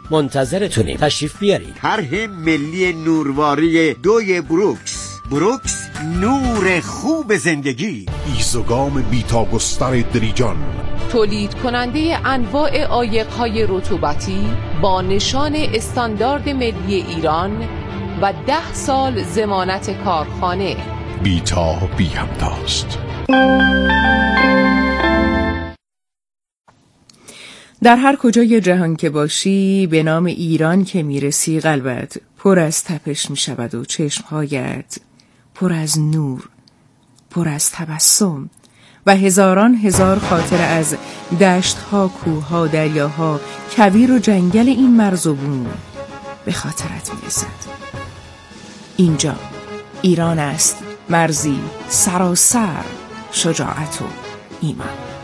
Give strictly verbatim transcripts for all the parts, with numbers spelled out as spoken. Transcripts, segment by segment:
منتظرتونیم، تشریف بیارید. طرح ملی نورواری دوی بروکس. بروکس، نور خوب زندگی. ایزوگام بیتا گستر دریجان، تولید کننده انواع عایق‌های رطوبتی با نشان استاندارد ملی ایران و ده سال ضمانت کارخانه. بیتا بی همتاست. در هر کجای جهان که باشی به نام ایران که میرسی قلبت پر از تپش میشود و چشمهایت پر از نور، پر از تبسم و هزاران هزار خاطر از دشتها، کوهها، دریاها، کویر و جنگل این مرز و بوم به خاطرت میرسد. اینجا ایران است، مرزی سراسر شجاعت و ایمان.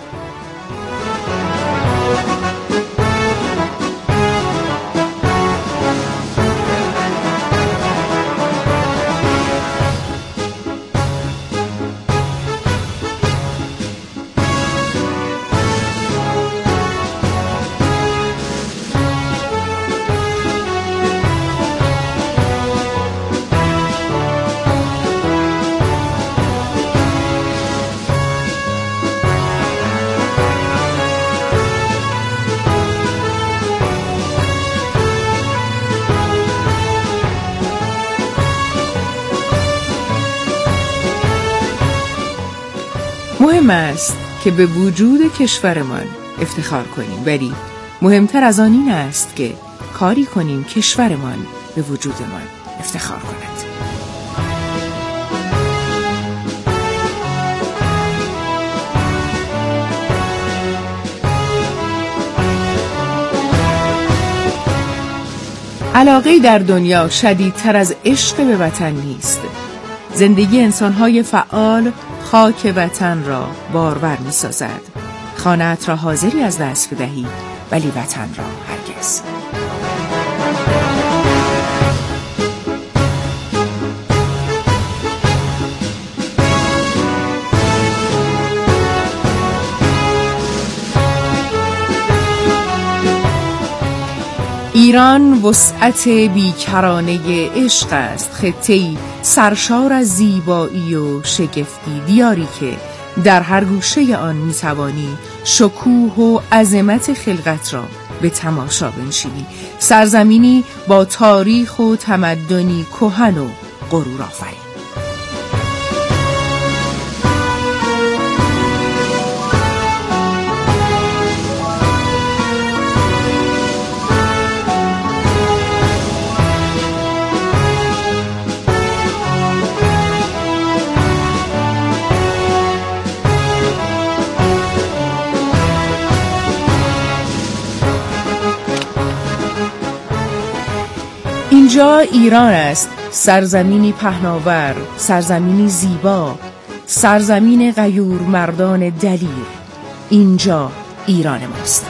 مهم است که به وجود کشورمان افتخار کنیم، ولی مهمتر از آن این است که کاری کنیم کشورمان به وجودمان افتخار کند. علاقه در دنیا شدیدتر از عشق به وطن نیست. زندگی انسان‌های فعال خاک وطن را بارور می سازد. خانه‌ات را حاضری از دست بدهی ولی وطن را هرگز. ایران وسعت بیکرانه عشق است، خطه‌ای سرشار از زیبایی و شگفتی، دیاری که در هر گوشه آن میتوانی شکوه و عظمت خلقت را به تماشا بنشینی. سرزمینی با تاریخ و تمدنی کهن و غرور آفرین. اینجا ایران است، سرزمینی پهناور، سرزمینی زیبا، سرزمین غیور مردان دلیر. اینجا ایران ماست.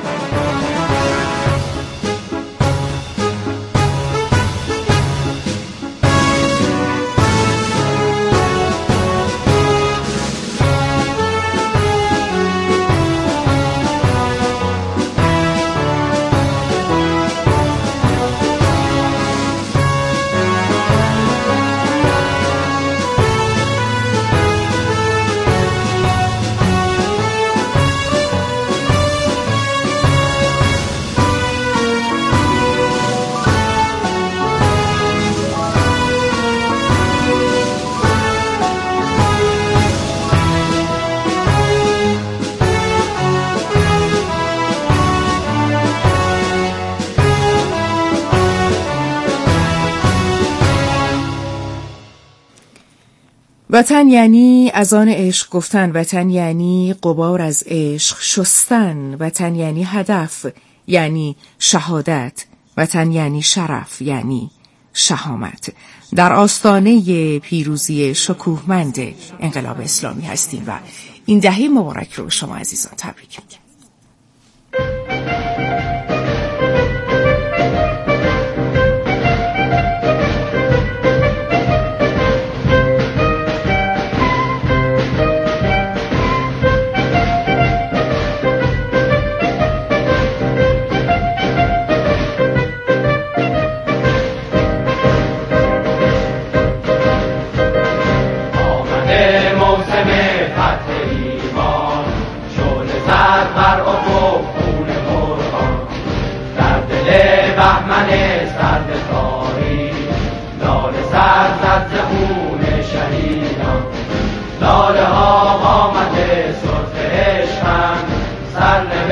وطن یعنی از آن عشق گفتن، وطن یعنی غبار از عشق شستن، وطن یعنی هدف، یعنی شهادت، وطن یعنی شرف، یعنی شهامت. در آستانه پیروزی شکوهمند انقلاب اسلامی هستیم و این دهه مبارک رو شما عزیزان تبریک میگم.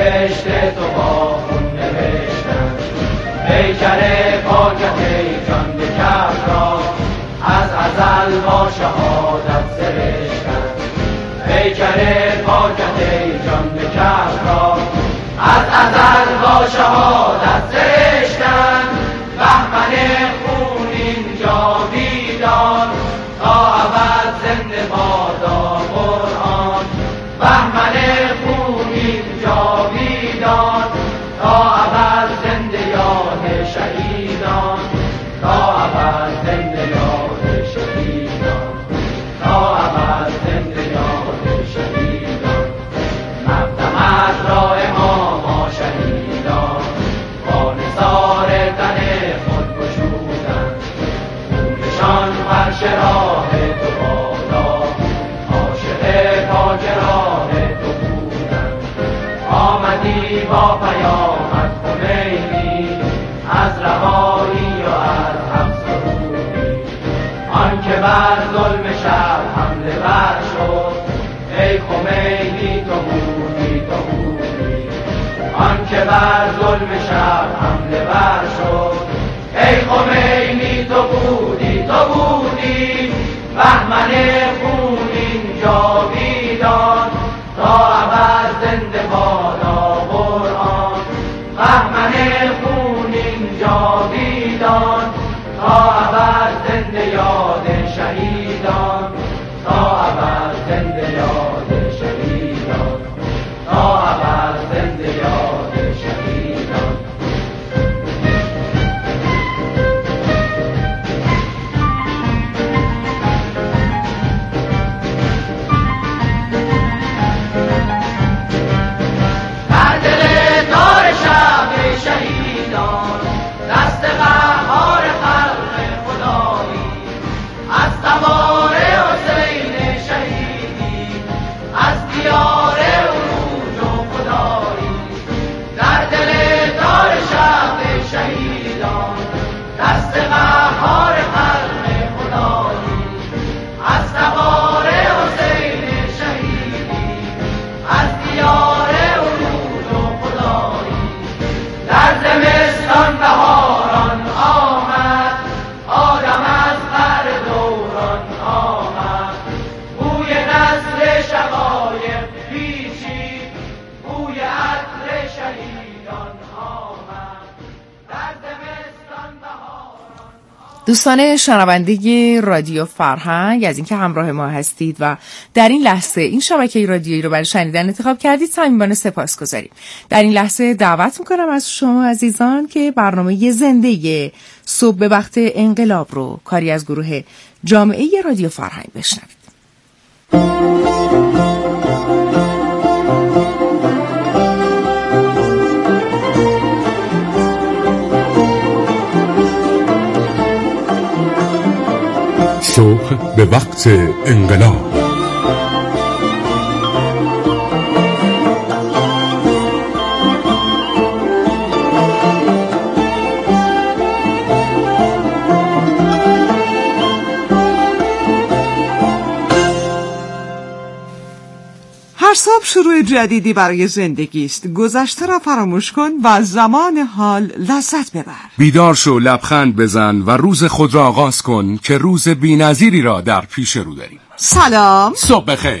بهشت تو با خون نوشتن. پیکر پاکت ای جان به کف را از ازل با شهادت سرشتن. پیکر پاکت ای جان به کف را از ازل با شهادت سرشتن. بهمن خونین جاویدان تا ابد زنده بادا قرآن. بهمن خونین جاویدان تا ابد زنده یاد شهیدان. تا ابد زنده یاد شهیدان. تا ابد زنده یاد شهیدان. مقدم از راه ما ما شهیدان با نثار تن خود گشودند. خونشان فرش راه تو بالا عاشق پاک راه تو بودند. آمدی با پیامت خمینی از رهایی و از حبس و رومی. آن که بر ظلم شب حمله ور شد ای خمینی تو بودی تو بودی. آن که بر ظلم شب حمله ور شد ای خمینی تو بودی تو بودی. بهمن خونین جاویدان تا ابد زنده بادا قرآن. بهمن خونین جاویدان تا ابد زنده یاد شهیدان. تا ابد زنده یاد شهیدان. تا ابد زنده یاد شهیدان. در دل تار شب شهیدان دست قهار خلق خدایی. از سوار حسین شهیدی از دیار عروج و خدایی. در دل تار شب شهیدان دست قهار خلق خدایی. از سوار حسین شهیدی از دیار عروج و خدایی. در زمستان بهاران آمد آدم از قعر دوران آمد. بوی نسل شقایق پیچید بوی عطر شهیدان آمد. در زمستان بهاران. دوستان شنونده رادیو فرهنگ، از اینکه همراه ما هستید و در این لحظه این شبکه رادیویی رو برای شنیدن انتخاب کردید صمیمانه سپاسگزاریم. در این لحظه دعوت میکنم از شما عزیزان که برنامه زنده صبح به وقت انقلاب رو کاری از گروه جامعه رادیو فرهنگ بشنوید. صبح به وقت انقلاب. هر صبح شروع جدیدی برای زندگی است. گذشته را فراموش کن و زمان حال لذت ببر. بیدار شو، لبخند بزن و روز خود را آغاز کن که روز بی‌نظیری را در پیش رو داریم. سلام، صبح بخیر.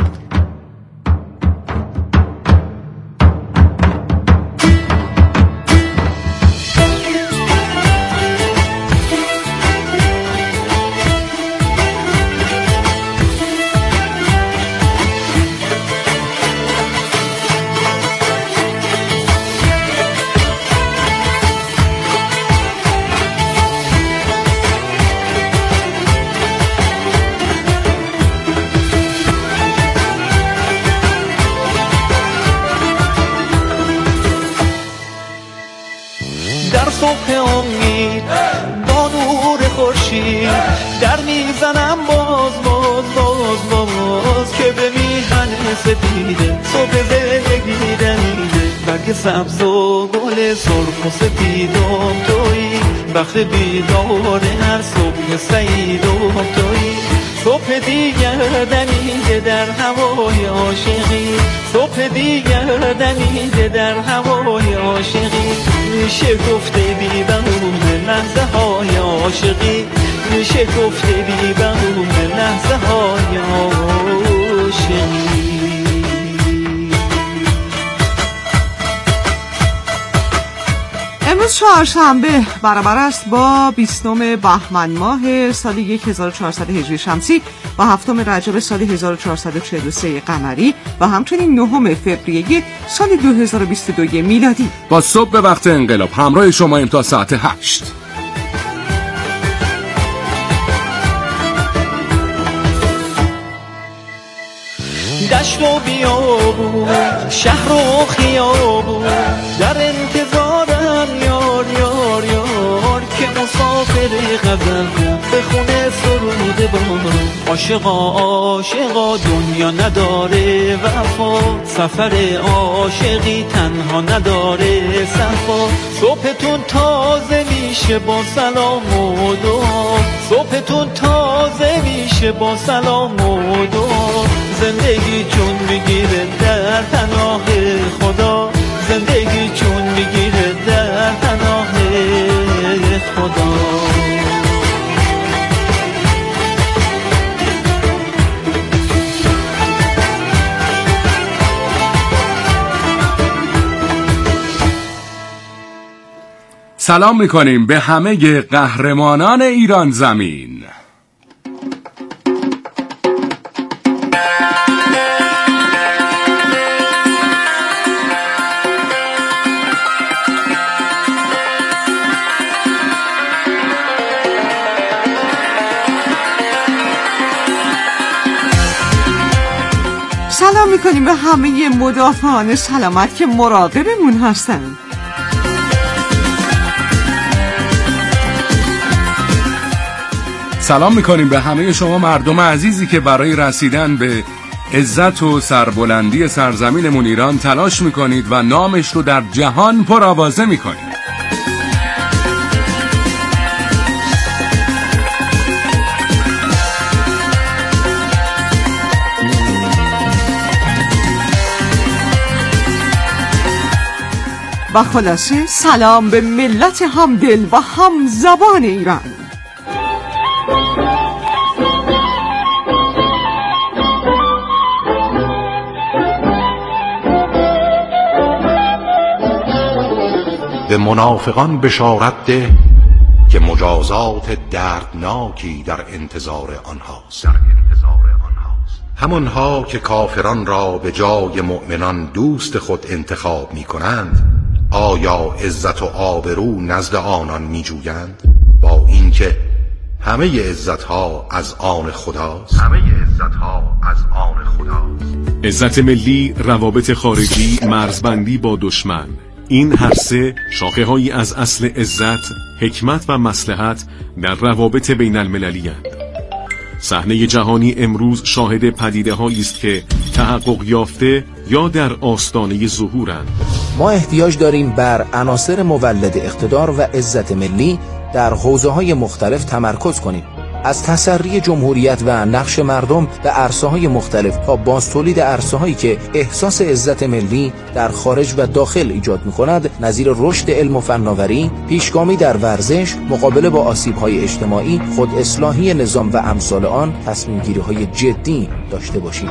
صبح امید با نور خورشید در میزنم باز باز باز باز که به میهن سپیده صبح زندگی دمیده برگ سبز و گل سرخ و سپیدم تویی وقت بیدار هر صبح سعیدم تویی صبح دیگر دمیده در هوای عاشقی، صبح دیگر دمیده در هوای عاشقی، میشه گفته بی بهونه لحظه های عاشقی، میشه گفته بی بهونه لحظه های عاشقی. امروز چهارشنبه برابر است با بیستم بهمن ماه سال هزار و چهارصد هجری شمسی و هفتم رجب سال هزار و چهارصد و چهل و سه قمری و همچنین نهم فوریه سال دو هزار و بیست و دو میلادی. با صبح به وقت انقلاب همراه شما تا ساعت هشت. دشت و بیابون، شهر و خیابون، در انتظارم یار یار یار که مسافر غزل به خونه سرود بارون. عاشقا عاشقا دنیا نداره وفا، سفر عاشقی تنها نداره صفا. صبحتون تازه میشه با سلام و دعا، صبحتون تازه میشه با سلام و دعا. زندگی چون میگیره در پناه خدا، زندگی چون میگیره در پناه خدا. سلام میکنیم به همه قهرمانان ایران زمین. سلام میکنیم به همه مدافعان سلامت که مراقبمون هستن. سلام میکنیم به همه شما مردم عزیزی که برای رسیدن به عزت و سربلندی سرزمینمون ایران تلاش میکنید و نامش رو در جهان پرآوازه میکنید. و خلاصه سلام به ملت همدل و هم زبان ایران. به منافقان بشارت ده که مجازات دردناکی در انتظار آنهاست، در انتظار آنهاست. همانها که کافران را به جای مؤمنان دوست خود انتخاب می کنند، آیا عزت و آبرو نزد آنان می جویند؟ با اینکه همه عزتها از آن خداست، همه عزتها از آن خداست. عزت ملی، روابط خارجی، مرزبندی با دشمن، این هر سه شاخه هایی از اصل عزت، حکمت و مصلحت در روابط بین المللی هستند. صحنه جهانی امروز شاهد پدیده هایی است که تحقق یافته یا در آستانه ظهورند. ما احتیاج داریم بر عناصر مولد اقتدار و عزت ملی در حوزه‌های مختلف تمرکز کنیم، از تسری جمهوریت و نقش مردم به عرصه‌های مختلف تا باز تولید عرصه‌هایی که احساس عزت ملی در خارج و داخل ایجاد می‌کند، نظیر رشد علم و فناوری، پیشگامی در ورزش، مقابله با آسیب‌های اجتماعی، خود اصلاحی نظام و امثال آن، تصمیم‌گیری‌های جدی داشته باشیم.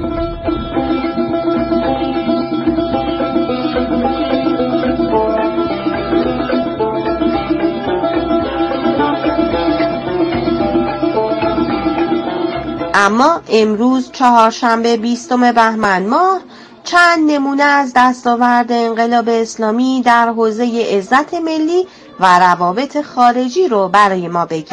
اما امروز چهارشنبه بیستم بهمن ماه چند نمونه از دستاورد انقلاب اسلامی در حوزه عزت ملی و روابط خارجی رو برای ما بگیم.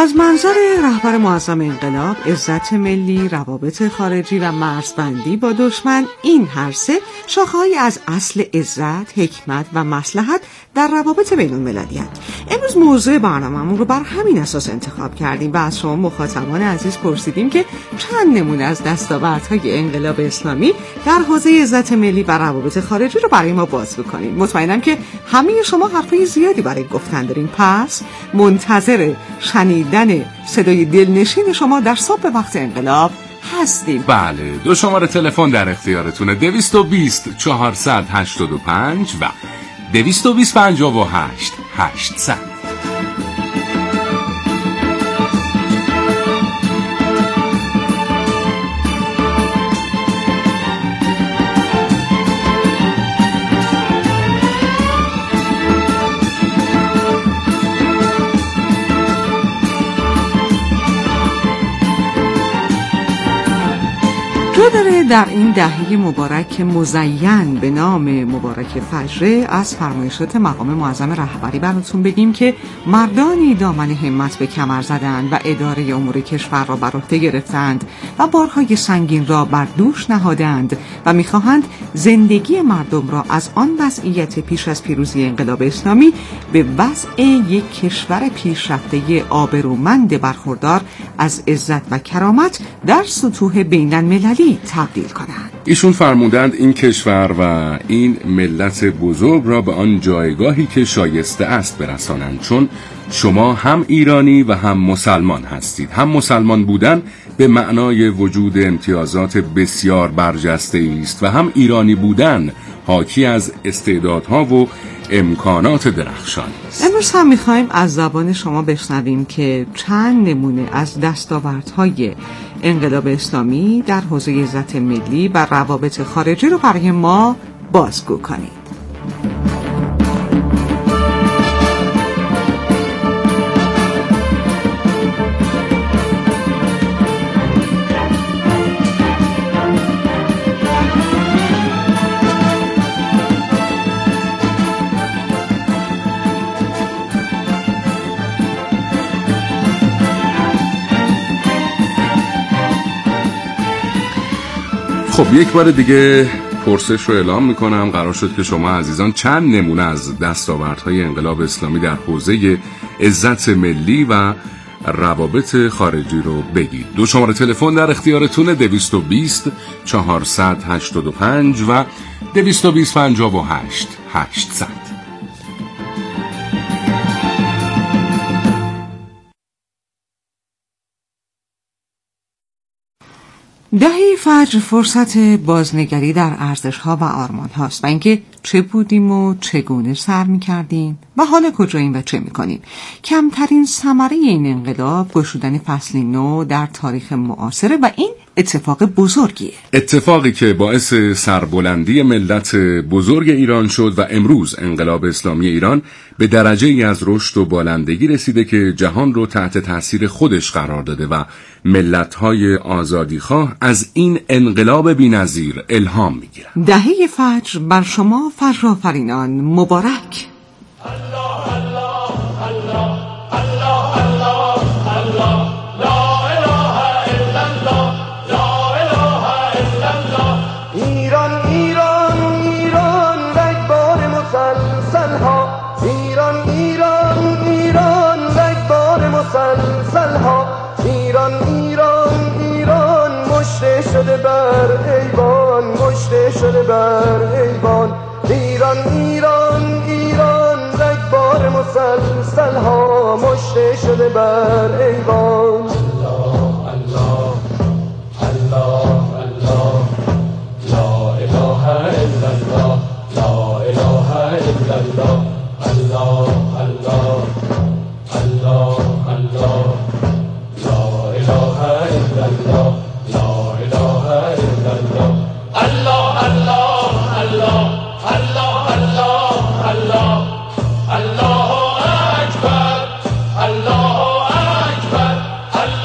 از منظر رهبر معظم انقلاب، عزت ملی، روابط خارجی و مرزبندی با دشمن، این هر سه شاخه‌هایی از اصل عزت، حکمت و مصلحت در روابط بین المللی هستند. امروز موضوع برنامه‌مون رو بر همین اساس انتخاب کردیم و از شما مخاطبان عزیز پرسیدیم که چند نمونه از دستاوردهای انقلاب اسلامی در حوزه عزت ملی و روابط خارجی رو برای ما باز بکنید. مطمئنم که همه شما حرفای زیادی برای گفتن دارین، پس منتظر شنیدن صدای دلنشین شما در صبح وقت انقلاب هستیم. بله، دو شماره تلفن در اختیارتونه: دویست و بیست چهارصد هشتاد و پنج و دویست و بیست پنجاه و هشت هشتصد. جو داره در این دهه مبارک مزین به نام مبارک فجر از فرمایشات مقام معظم رهبری براتون بگیم که مردانی دامن همت به کمر زدند و اداره امور کشور را بر عهده گرفتند و بارهای سنگین را بر دوش نهادند و میخواهند زندگی مردم را از آن وضعیت پیش از پیروزی انقلاب اسلامی به وضع یک کشور پیشرفته آبرومند برخوردار از عزت و کرامت در سطوح بین المللی تبدیل کنند. ایشون فرمودند این کشور و این ملت بزرگ را به آن جایگاهی که شایسته است برسانند، چون شما هم ایرانی و هم مسلمان هستید. هم مسلمان بودن به معنای وجود امتیازات بسیار برجسته است و هم ایرانی بودن حاکی از استعدادها و امکانات درخشان است. امروز هم میخوایم از زبان شما بشنویم که چند نمونه از دستاوردهای انقلاب اسلامی در حوزه عزت ملی و روابط خارجی رو برای ما بازگو کنید. خب یک بار دیگه پرسش رو اعلام میکنم. قرار شد که شما عزیزان چند نمونه از دستاوردهای انقلاب اسلامی در حوزه عزت ملی و روابط خارجی رو بگید. دو شماره تلفن در اختیارتونه: دویست و بیست چهارصد هشتاد و پنج و دویست و بیست پنجاه و هشت هشتصد. دهه فجر فرصت بازنگری در ارزش‌ها و آرمان هاست و اینکه چه بودیم و چگونه سر می‌کردیم و حالا کجاییم و چه می‌کنیم. کمترین ثمره این انقلاب گشودن فصلی نو در تاریخ معاصره و این اتفاق بزرگیه. اتفاقی که باعث سربلندی ملت بزرگ ایران شد و امروز انقلاب اسلامی ایران به درجه ای از رشد و بالندگی رسیده که جهان رو تحت تاثیر خودش قرار داده و ملت‌های آزادیخواه از این انقلاب بی‌نظیر الهام می‌گیرند. دهه فجر بر شما فرافرینان مبارک. الله الله الله الله الله الله لا اله الا الله لا اله الا الله. ایران ایران ایران رگبار مسلسل ها، ایران ایران ایران رگبار مسلسل ها، ایران ایران ایران مشته شده بر ایوان، مشته شده بر ایوان. ایران ایران ایران رگبار مسلسل ها، مشته شده بر ایوان. الله الله الله الله لا اله الا الله لا اله الا الله الله الله الله الله لا اله الا الله لا اله الا الله الله الله الله الله الله الله الله اکبر الله اکبر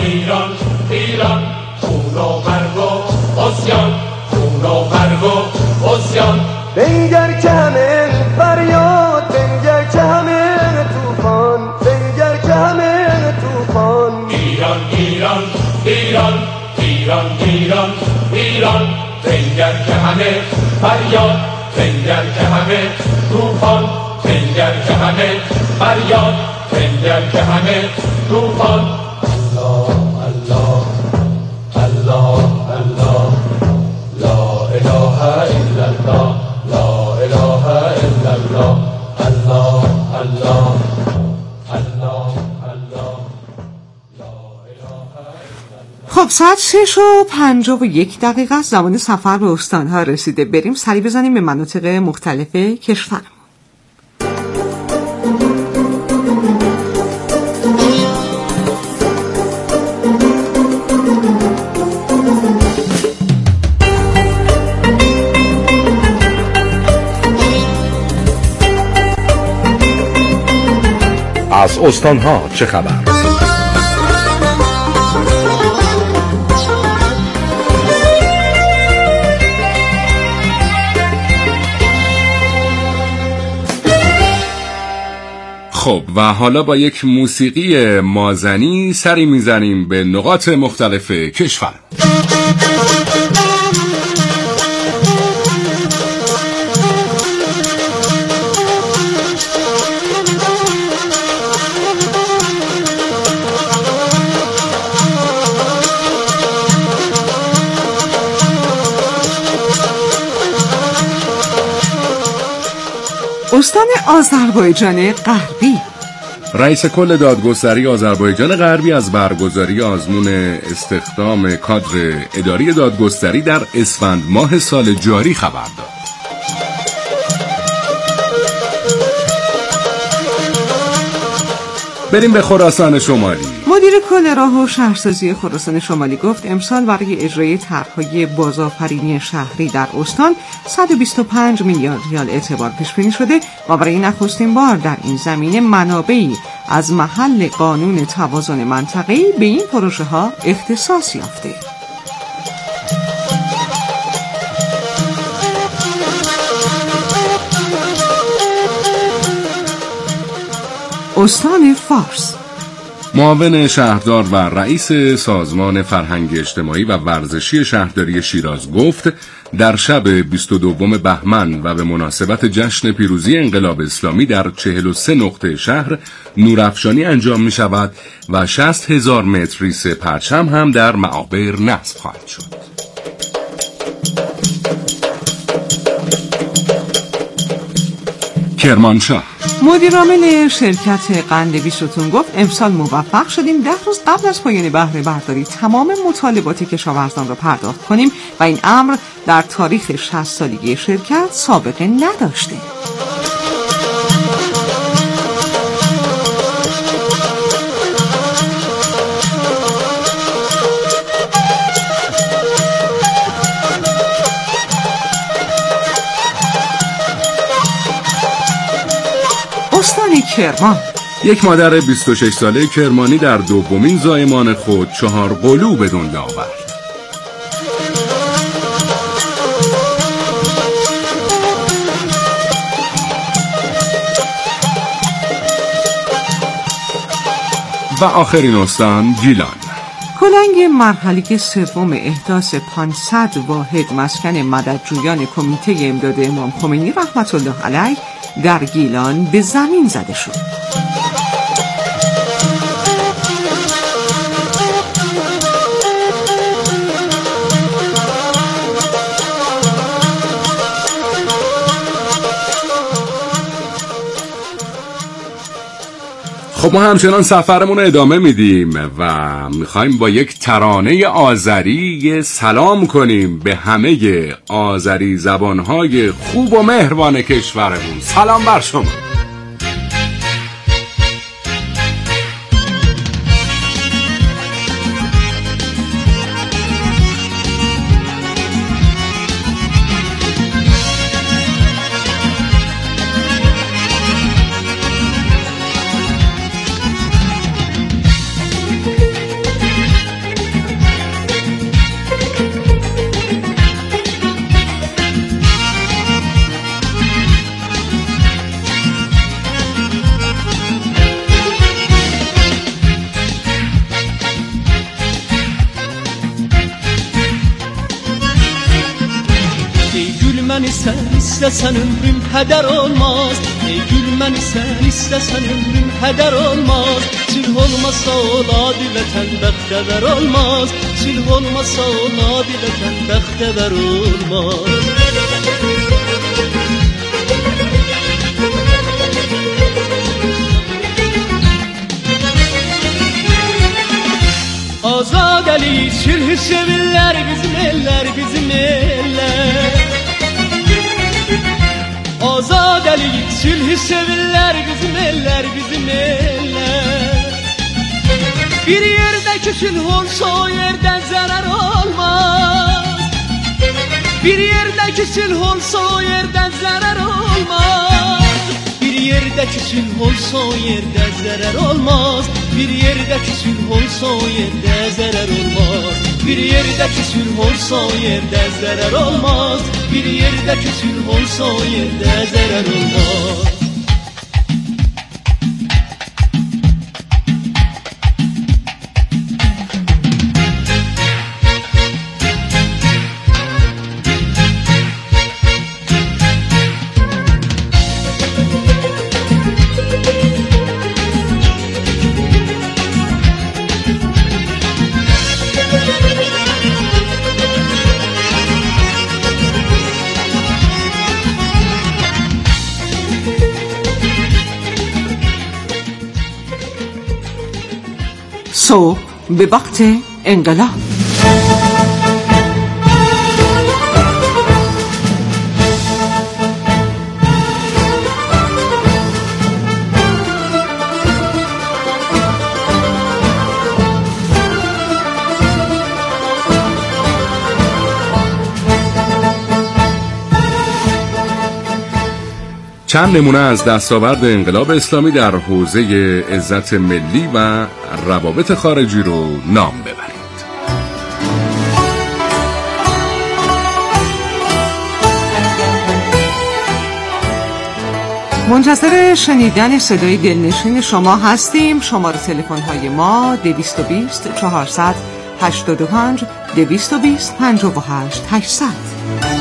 ایران ایران خون و مرگ و عصیان خون و مرگ و عصیان بنگر که همه فریاد بنگر که همه توفان بنگر که همه توفان ایران ایران ایران ایران ایران ایران بنگر که همه فریاد بنگر که همه توفان بنگر که همه فریاد بنگر که همه توفان الله الله الله الله لا اله الا الله لا اله الا الله الله الله الله الله خب ساعت شش و پنجاه و یک دقیقه است. زمان سفر به استانها رسیده. بریم سری بزنیم به مناطق مختلف کشور. از استانها چه خبر؟ خب و حالا با یک موسیقی مازنی سری میزنیم به نقاط مختلف کشور. استان آذربایجان غربی. رئیس کل دادگستری آذربایجان غربی از برگزاری آزمون استخدام کادر اداری دادگستری در اسفند ماه سال جاری خبر داد. بریم به خراسان شمالی. مدیر کل راه و شهرسازی خراسان شمالی گفت امسال برای اجرای طرح‌های بازآفرینی شهری در استان صد و بیست و پنج میلیارد ریال اعتبار پیش بینی شده و برای نخستین بار در این زمینه منابعی از محل قانون توازن منطقه‌ای به این پروژه ها اختصاص یافته. استان فارس. معاون شهردار و رئیس سازمان فرهنگ اجتماعی و ورزشی شهرداری شیراز گفت در شب بیست و دوم بهمن و به مناسبت جشن پیروزی انقلاب اسلامی در چهل و سه نقطه شهر نورافشانی انجام می شود و شصت هزار متر ریسه پرچم هم در معابر نصب خواهد شد. کرمانشاه. مدیر عامل شرکت قند بیستون گفت امسال موفق شدیم ده روز قبل از پایان بهره برداری تمام مطالبات کشاورزان را پرداخت کنیم و این امر در تاریخ شصت سالگی شرکت سابقه نداشته. استان کرمان. یک مادر بیست و شش ساله کرمانی در دومین زایمان خود چهار قلو به دنیا آورد. و آخرین استان گیلان. کلنگ مرحله سوم احداث پانصد واحد مسکن مددجویان کمیته امداد امام خمینی رحمت الله علیه در گیلان به زمین زده شد. خب ما همچنان سفرمون رو ادامه میدیم و میخوایم با یک ترانه آذری سلام کنیم به همه آذری زبانهای خوب و مهربان کشورمون. سلام بر شما. sen istesen ömrüm heder olmaz. Ey gülmeni sen istesen ömrüm heder olmaz. Sülh olmasa ola dileten bektever olmaz. Sülh olmasa ola dileten bektever olmaz. Azadeli sülhü sevirler bizim eller, bizim eller. Azadeli sülhü sevirler bizim eller, bizim eller. Bir yerdeki sülh olsa o yerden zarar olmaz. Bir yerdeki sülh olsa o yerden zarar olmaz. Bir yerdeki sülh olsa o yerde zarar olmaz. Bir yerdeki sülh olsa o yerde zarar olmaz. Bir yerdeki sülh olsa o yerde zarar olmaz. Bir yerdeki sülh olsa o yerde zarar olmaz. صبح به وقت انقلاب. چند نمونه از دستاورد انقلاب اسلامی در حوزه عزت ملی و روابط خارجی رو نام ببرید. منتظر شنیدن صدای دلنشین شما هستیم. شماره تلفن های ما دویست و بیست چهارصد هشتاد و پنج دویست و بیست پنجاه و هشت هشتصد.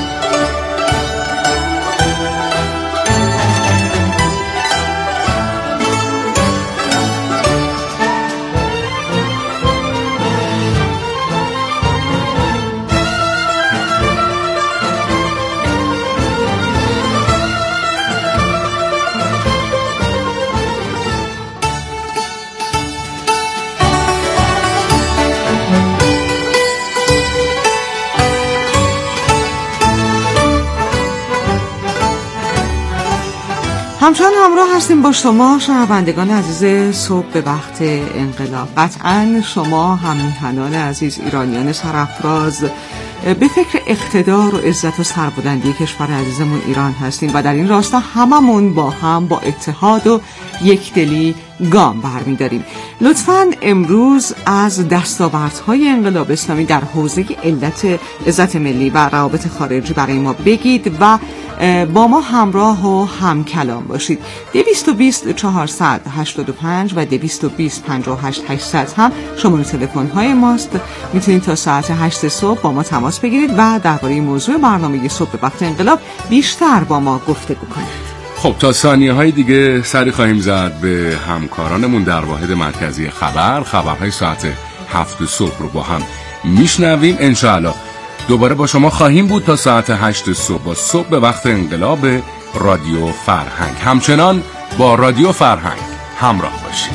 همچنان همراه هستیم با شما شنوندگان عزیز صبح به وقت انقلاب. قطعا شما هم میهنان عزیز، ایرانیان سرافراز به فکر اقتدار و عزت و سربلندی کشور عزیزمون ایران هستیم و در این راستا هممون با هم با اتحاد و یکدلی گام برمی‌داریم. لطفاً امروز از دستاوردهای انقلاب اسلامی در حوزه علت عزت ملی و روابط خارجی برای ما بگید و با ما همراه و هم کلام باشید. دویست و بیست چهارصد هشتاد و پنج و دویست و بیست پنجاه و هشت هشتصد هم شماره تلفن های ماست. میتونید تا ساعت هشت صبح با ما تماس بگیرید و درباره موضوع برنامه صبح به وقت انقلاب بیشتر با ما گفتگو کنید. خب تا ثانیه های دیگه سری خواهیم زد به همکارانمون در واحد مرکزی خبر. خبرهای ساعت هفت صبح رو با هم میشنویم. انشاءالله دوباره با شما خواهیم بود تا ساعت هشت صبح با صبح به وقت انقلاب رادیو فرهنگ. همچنان با رادیو فرهنگ همراه باشید.